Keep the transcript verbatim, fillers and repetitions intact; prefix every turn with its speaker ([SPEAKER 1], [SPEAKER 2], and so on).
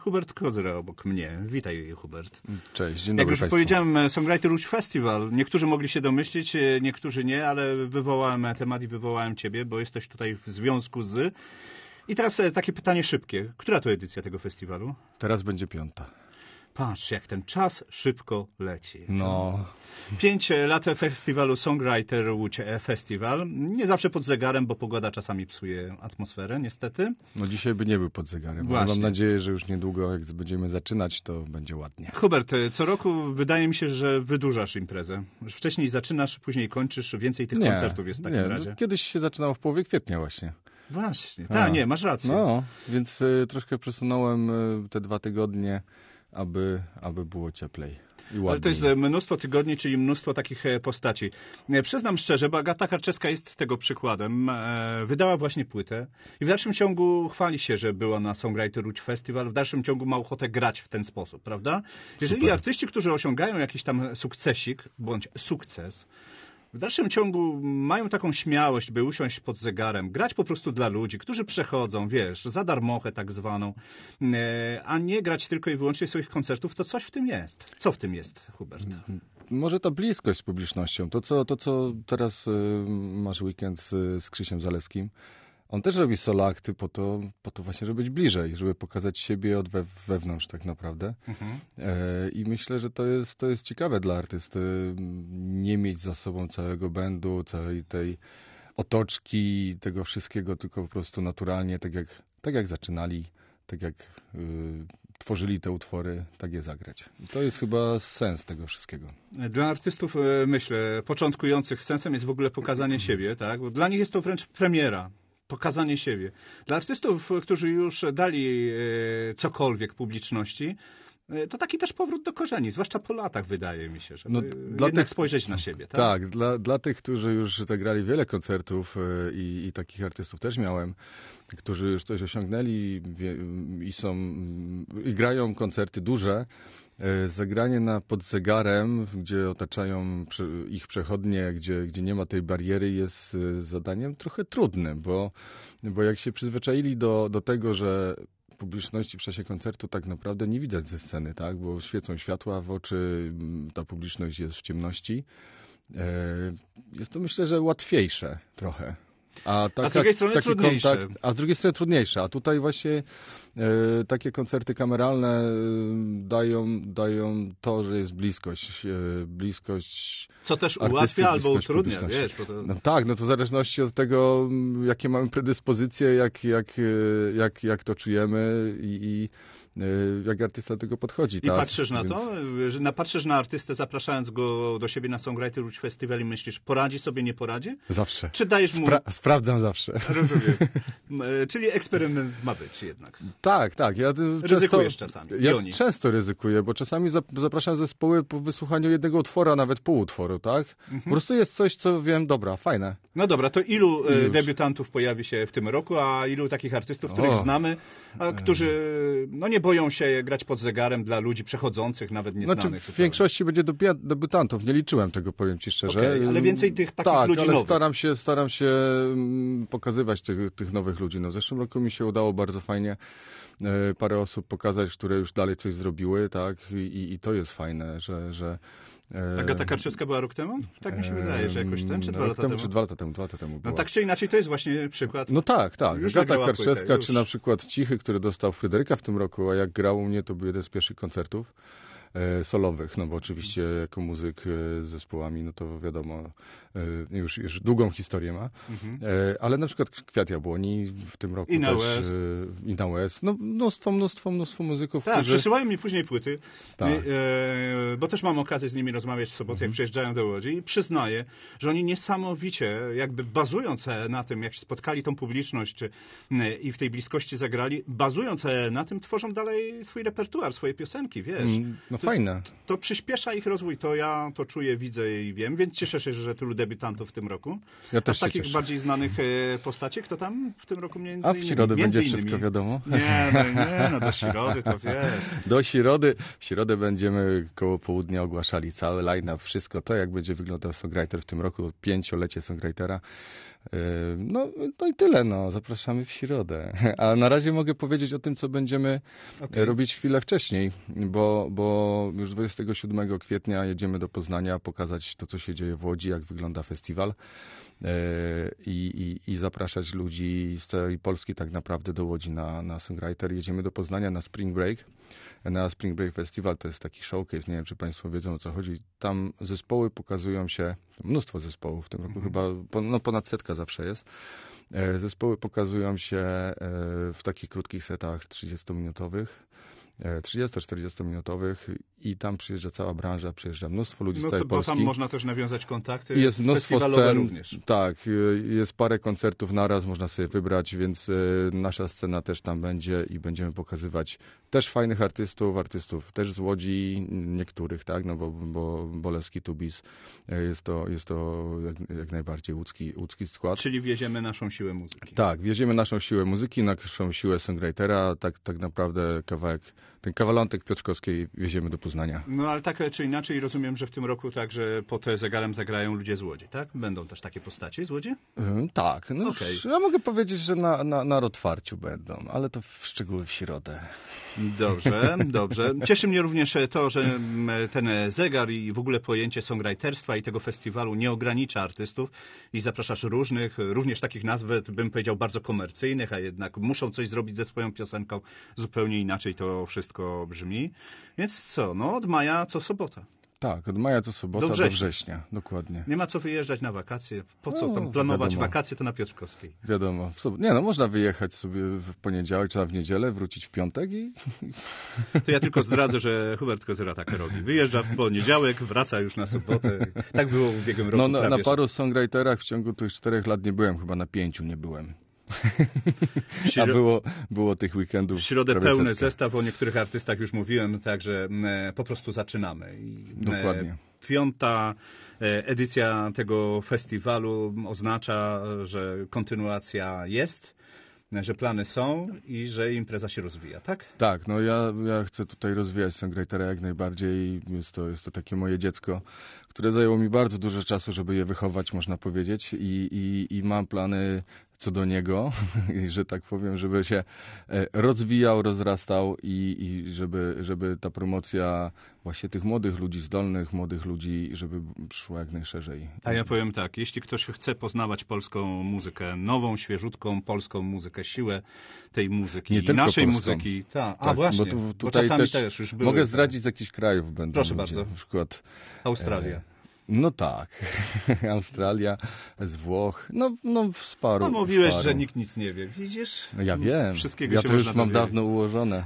[SPEAKER 1] Hubert Kozera obok mnie. Witaj, Hubert.
[SPEAKER 2] Cześć, dzień dobry.
[SPEAKER 1] Jak już
[SPEAKER 2] Państwu.
[SPEAKER 1] powiedziałem, Songwriter Łódź Festival. Niektórzy mogli się domyślić, niektórzy nie, ale wywołałem temat i wywołałem ciebie, bo jesteś tutaj w związku z... I teraz takie pytanie szybkie. Która to edycja tego festiwalu?
[SPEAKER 2] Teraz będzie piąta.
[SPEAKER 1] Patrz, jak ten czas szybko leci. Co?
[SPEAKER 2] No...
[SPEAKER 1] Pięć lat festiwalu Songwriter Łódź Festival. Nie zawsze pod zegarem, bo pogoda czasami psuje atmosferę, niestety.
[SPEAKER 2] No dzisiaj by nie był pod zegarem, ale mam nadzieję, że już niedługo, jak będziemy zaczynać, to będzie ładnie.
[SPEAKER 1] Hubert, co roku wydaje mi się, że wydłużasz imprezę. Wcześniej zaczynasz, później kończysz, więcej tych
[SPEAKER 2] nie,
[SPEAKER 1] koncertów jest w takim
[SPEAKER 2] nie,
[SPEAKER 1] razie.
[SPEAKER 2] No, kiedyś się zaczynało w połowie kwietnia właśnie.
[SPEAKER 1] Właśnie, tak, nie, masz rację.
[SPEAKER 2] No, więc y, troszkę przesunąłem y, te dwa tygodnie, aby, aby było cieplej.
[SPEAKER 1] Ale to jest mnóstwo tygodni, czyli mnóstwo takich postaci. Przyznam szczerze, bo Agata Karczewska jest tego przykładem. Wydała właśnie płytę i w dalszym ciągu chwali się, że była na Songwriter Łódź Festival. W dalszym ciągu ma ochotę grać w ten sposób, prawda? Jeżeli Super. Artyści, którzy osiągają jakiś tam sukcesik, bądź sukces, w dalszym ciągu mają taką śmiałość, by usiąść pod zegarem, grać po prostu dla ludzi, którzy przechodzą, wiesz, za darmochę tak zwaną, a nie grać tylko i wyłącznie swoich koncertów, to coś w tym jest. Co w tym jest, Hubert?
[SPEAKER 2] Może ta bliskość z publicznością. To, co, to, co teraz y, masz weekend z, z Krzysiem Zaleskim. On też robi solo akty po to, po to właśnie, żeby być bliżej, żeby pokazać siebie od we, wewnątrz tak naprawdę. Mhm. E, I myślę, że to jest, to jest ciekawe dla artysty, nie mieć za sobą całego bandu, całej tej otoczki, tego wszystkiego, tylko po prostu naturalnie, tak jak, tak jak zaczynali, tak jak y, tworzyli te utwory, tak je zagrać. I to jest chyba sens tego wszystkiego.
[SPEAKER 1] Dla artystów, myślę, początkujących sensem jest w ogóle pokazanie siebie, tak? Bo dla nich jest to wręcz premiera. Pokazanie siebie. Dla artystów, którzy już dali e, cokolwiek publiczności, e, to taki też powrót do korzeni, zwłaszcza po latach, wydaje mi się, żeby no, dla jednak tych, spojrzeć na siebie. Tak,
[SPEAKER 2] tak dla, dla tych, którzy już zagrali wiele koncertów e, i, i takich artystów też miałem, którzy już coś osiągnęli wie, i są i grają koncerty duże, zagranie na pod zegarem, gdzie otaczają ich przechodnie, gdzie, gdzie nie ma tej bariery, jest zadaniem trochę trudnym, bo, bo jak się przyzwyczaili do, do tego, że publiczności w czasie koncertu tak naprawdę nie widać ze sceny, tak? Bo świecą światła w oczy, ta publiczność jest w ciemności, jest to, myślę, że łatwiejsze trochę.
[SPEAKER 1] A, taka, a z drugiej strony trudniejsze.
[SPEAKER 2] Kontakt, a z drugiej strony trudniejsze. A tutaj właśnie e, takie koncerty kameralne e, dają, dają to, że jest bliskość. E, bliskość
[SPEAKER 1] Co też ułatwia albo utrudnia, wiesz. Bo to...
[SPEAKER 2] no tak, no to w zależności od tego, jakie mamy predyspozycje, jak, jak, jak, jak to czujemy i, i jak artysta do tego podchodzi.
[SPEAKER 1] I
[SPEAKER 2] tak?
[SPEAKER 1] patrzysz na Więc... to? Że patrzysz na artystę, zapraszając go do siebie na Songwriter Łódź Festival i myślisz, poradzi sobie, nie poradzi?
[SPEAKER 2] Zawsze.
[SPEAKER 1] Czy dajesz mu...
[SPEAKER 2] Spra- sprawdzam zawsze.
[SPEAKER 1] Rozumiem. Czyli eksperyment ma być jednak.
[SPEAKER 2] Tak, tak. Ja
[SPEAKER 1] Ryzykujesz
[SPEAKER 2] często,
[SPEAKER 1] czasami.
[SPEAKER 2] Ja często ryzykuję, bo czasami zapraszam zespoły po wysłuchaniu jednego utworu, a nawet pół utworu, tak? Mhm. Po prostu jest coś, co wiem, dobra, fajne.
[SPEAKER 1] No dobra, to ilu I debiutantów pojawi się w tym roku, a ilu takich artystów, których o. znamy, a którzy no nie boją się grać pod zegarem dla ludzi przechodzących, nawet nieznanych.
[SPEAKER 2] Znaczy, w większości będzie debiutantów. Nie liczyłem tego, powiem ci szczerze.
[SPEAKER 1] Okay, ale więcej tych takich
[SPEAKER 2] tak,
[SPEAKER 1] ludzi
[SPEAKER 2] ale
[SPEAKER 1] nowych.
[SPEAKER 2] staram się, staram się pokazywać tych, tych nowych ludzi. No, w zeszłym roku mi się udało bardzo fajnie e, parę osób pokazać, które już dalej coś zrobiły, tak? I, i to jest fajne, że... że
[SPEAKER 1] Agata Karczewska była rok temu? Tak mi się wydaje, że jakoś ten, czy dwa lata temu?
[SPEAKER 2] Czy dwa lata temu, dwa lata temu była.
[SPEAKER 1] No tak czy inaczej, to jest właśnie przykład.
[SPEAKER 2] No tak, tak.
[SPEAKER 1] Już
[SPEAKER 2] Agata Karczewska,
[SPEAKER 1] płytę,
[SPEAKER 2] czy na przykład Cichy, który dostał Fryderyka w tym roku, a jak grał u mnie, to był jeden z pierwszych koncertów e, solowych, no bo oczywiście jako muzyk e, z zespołami, no to wiadomo, e, już, już długą historię ma, mhm. e, ale na przykład Kwiat Jabłoni w tym roku
[SPEAKER 1] I na
[SPEAKER 2] też,
[SPEAKER 1] West.
[SPEAKER 2] E, i na West. No mnóstwo, mnóstwo, mnóstwo muzyków,
[SPEAKER 1] tak,
[SPEAKER 2] którzy...
[SPEAKER 1] przesyłają mi później płyty,
[SPEAKER 2] tak.
[SPEAKER 1] e, bo też mam okazję z nimi rozmawiać w sobotę, mhm. jak przyjeżdżają do Łodzi i przyznaję, że oni niesamowicie, jakby bazując na tym, jak spotkali tą publiczność czy, i w tej bliskości zagrali, bazując na tym, tworzą dalej swój repertuar, swoje piosenki, wiesz.
[SPEAKER 2] Mm, no to, fajne.
[SPEAKER 1] To, to przyspiesza ich rozwój, to ja to czuję, widzę i wiem, więc cieszę się, że tylu debiutantów w tym roku.
[SPEAKER 2] Ja też
[SPEAKER 1] A z takich
[SPEAKER 2] cieszę.
[SPEAKER 1] bardziej znanych e, postaci, kto tam w tym roku między
[SPEAKER 2] A w środę
[SPEAKER 1] innymi,
[SPEAKER 2] będzie
[SPEAKER 1] innymi.
[SPEAKER 2] wszystko wiadomo?
[SPEAKER 1] Nie, no, nie, no do środy to wiesz.
[SPEAKER 2] Do środy, w środę będziemy koło południa ogłaszali cały line-up, wszystko to, jak będzie wyglądał Songwriter w tym roku, pięciolecie Songwritera. No, no i tyle, no. Zapraszamy w środę. A na razie mogę powiedzieć o tym, co będziemy
[SPEAKER 1] Okay.
[SPEAKER 2] robić chwilę wcześniej, bo, bo już dwudziestego siódmego kwietnia jedziemy do Poznania pokazać to, co się dzieje w Łodzi, jak wygląda festiwal i, i, i zapraszać ludzi z całej Polski tak naprawdę do Łodzi na, na Songwriter. Jedziemy do Poznania na Spring Break. Na Spring Break Festival to jest taki showcase, nie wiem, czy Państwo wiedzą, o co chodzi. Tam zespoły pokazują się, mnóstwo zespołów w tym roku, mm-hmm. chyba no, ponad setka zawsze jest. Zespoły pokazują się w takich krótkich setach trzydziestominutowych, trzydziesto-czterdziestominutowych i tam przyjeżdża cała branża, przyjeżdża mnóstwo ludzi
[SPEAKER 1] no
[SPEAKER 2] z całej
[SPEAKER 1] to,
[SPEAKER 2] Polski.
[SPEAKER 1] Bo tam można też nawiązać kontakty.
[SPEAKER 2] Jest mnóstwo scen,
[SPEAKER 1] również.
[SPEAKER 2] Tak, jest parę koncertów naraz, można sobie wybrać, więc nasza scena też tam będzie i będziemy pokazywać też fajnych artystów, artystów też z Łodzi, niektórych, tak, no bo, bo Bolewski Tubis jest to, jest to jak, jak najbardziej łódzki, łódzki skład.
[SPEAKER 1] Czyli wieziemy naszą siłę muzyki.
[SPEAKER 2] Tak, wieziemy naszą siłę muzyki, naszą siłę songwritera, tak, tak naprawdę kawałek, ten kawalantek Piotrkowskiej wieziemy do Poznania.
[SPEAKER 1] No ale tak czy inaczej rozumiem, że w tym roku także pod zegarem zagrają ludzie z Łodzi, tak? Będą też takie postaci z Łodzi?
[SPEAKER 2] Hmm, tak, no
[SPEAKER 1] okay.
[SPEAKER 2] Ja mogę powiedzieć, że na, na, na otwarciu będą, ale to w szczegóły w środę.
[SPEAKER 1] Dobrze, dobrze. Cieszy mnie również to, że ten zegar i w ogóle pojęcie songwriterstwa i tego festiwalu nie ogranicza artystów i zapraszasz różnych, również takich nazw, bym powiedział, bardzo komercyjnych, a jednak muszą coś zrobić ze swoją piosenką. Zupełnie inaczej to wszystko brzmi. Więc co, no od maja co sobota.
[SPEAKER 2] Tak, od maja co sobota do września, do września dokładnie.
[SPEAKER 1] Nie ma co wyjeżdżać na wakacje. Po co
[SPEAKER 2] no,
[SPEAKER 1] tam planować
[SPEAKER 2] wiadomo.
[SPEAKER 1] wakacje, to na Piotrkowskiej.
[SPEAKER 2] Wiadomo. Nie no, można wyjechać sobie w poniedziałek, czy w niedzielę, wrócić w piątek i...
[SPEAKER 1] To ja tylko zdradzę, że Hubert Kozera tak robi. Wyjeżdża w poniedziałek, wraca już na sobotę. Tak było w ubiegłym roku.
[SPEAKER 2] No na, na paru songwriterach w ciągu tych czterech lat nie byłem, chyba na pięciu nie byłem. A było, było tych weekendów.
[SPEAKER 1] W środę pełny
[SPEAKER 2] setkę.
[SPEAKER 1] zestaw, o niektórych artystach już mówiłem, także po prostu zaczynamy. I
[SPEAKER 2] Dokładnie.
[SPEAKER 1] Piąta edycja tego festiwalu oznacza, że kontynuacja jest, że plany są i że impreza się rozwija, tak?
[SPEAKER 2] Tak, no ja, ja chcę tutaj rozwijać songwritera jak najbardziej. Jest to, jest to takie moje dziecko, które zajęło mi bardzo dużo czasu, żeby je wychować, można powiedzieć. I, i, i mam plany co do niego, że tak powiem, żeby się rozwijał, rozrastał i, i żeby, żeby ta promocja właśnie tych młodych ludzi, zdolnych młodych ludzi, żeby szła jak najszerzej.
[SPEAKER 1] A ja powiem tak, jeśli ktoś chce poznawać polską muzykę, nową, świeżutką polską muzykę, siłę tej muzyki,
[SPEAKER 2] Nie tylko
[SPEAKER 1] naszej
[SPEAKER 2] polską.
[SPEAKER 1] muzyki. Ta, a
[SPEAKER 2] tak,
[SPEAKER 1] właśnie,
[SPEAKER 2] bo, tu,
[SPEAKER 1] bo
[SPEAKER 2] tutaj
[SPEAKER 1] czasami
[SPEAKER 2] też,
[SPEAKER 1] też już były.
[SPEAKER 2] Mogę zdradzić z jakichś krajów będą.
[SPEAKER 1] Proszę
[SPEAKER 2] ludzie,
[SPEAKER 1] bardzo.
[SPEAKER 2] Na przykład
[SPEAKER 1] Australia.
[SPEAKER 2] E, No tak, Australia, z Włoch, no, no z paru.
[SPEAKER 1] No mówiłeś,
[SPEAKER 2] z paru.
[SPEAKER 1] że nikt nic nie wie, widzisz?
[SPEAKER 2] No ja wiem,
[SPEAKER 1] Wszystkiego
[SPEAKER 2] ja
[SPEAKER 1] się
[SPEAKER 2] to już
[SPEAKER 1] można
[SPEAKER 2] mam
[SPEAKER 1] dowiedzieć.
[SPEAKER 2] dawno ułożone.